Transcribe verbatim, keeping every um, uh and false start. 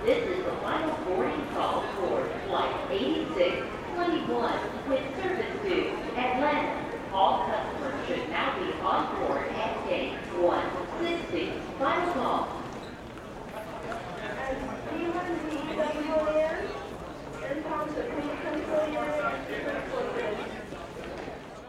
This is the final boarding call for Flight eighty-six twenty-one with service to Atlanta. All customers